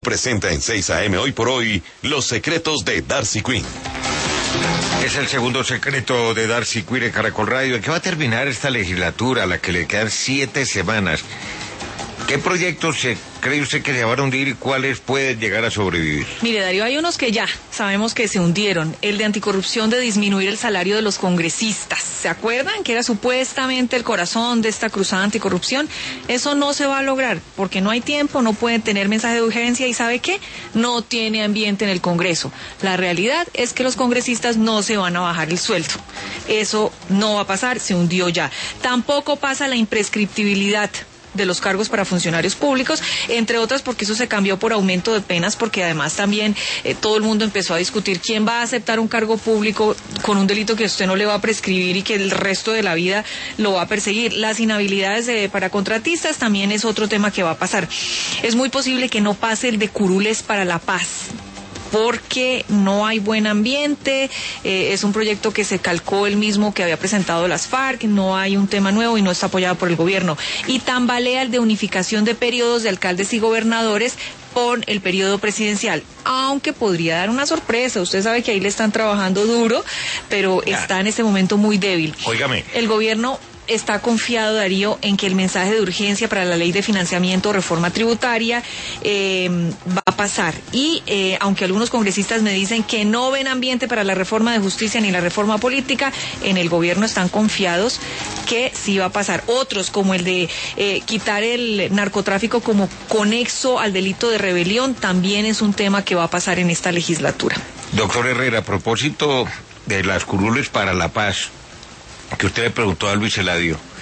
Presenta en 6 AM Hoy por Hoy los secretos de Darcy Quinn. Es el segundo secreto de Darcy Quinn en Caracol Radio. ¿En qué va a terminar esta legislatura, a la que le quedan 7 semanas? ¿Qué proyectos cree usted que se van a hundir y cuáles pueden llegar a sobrevivir? Mire, Darío, hay unos que ya sabemos que se hundieron. El de anticorrupción, de disminuir el salario de los congresistas. ¿Se acuerdan? Que era supuestamente el corazón de esta cruzada anticorrupción. Eso no se va a lograr porque no hay tiempo, no pueden tener mensaje de urgencia y ¿sabe qué? No tiene ambiente en el Congreso. La realidad es que los congresistas no se van a bajar el sueldo. Eso no va a pasar, se hundió ya. Tampoco pasa la imprescriptibilidad de los cargos para funcionarios públicos, entre otras porque eso se cambió por aumento de penas, porque además también todo el mundo empezó a discutir quién va a aceptar un cargo público con un delito que usted no le va a prescribir y que el resto de la vida lo va a perseguir. Las inhabilidades para contratistas también es otro tema que va a pasar. Es muy posible que no pase el de curules para la paz, porque no hay buen ambiente, es un proyecto que se calcó el mismo que había presentado las FARC, no hay un tema nuevo y no está apoyado por el gobierno. Y tambalea el de unificación de periodos de alcaldes y gobernadores con el periodo presidencial, aunque podría dar una sorpresa. Usted sabe que ahí le están trabajando duro, pero está en este momento muy débil. Óigame. El gobierno está confiado, Darío, en que el mensaje de urgencia para la ley de financiamiento o reforma tributaria va a pasar. Y aunque algunos congresistas me dicen que no ven ambiente para la reforma de justicia ni la reforma política, en el gobierno están confiados que sí va a pasar. Otros, como el de quitar el narcotráfico como conexo al delito de rebelión, también es un tema que va a pasar en esta legislatura. Doctor Herrera, a propósito de las curules para la paz, que usted le preguntó a Luis Eladio,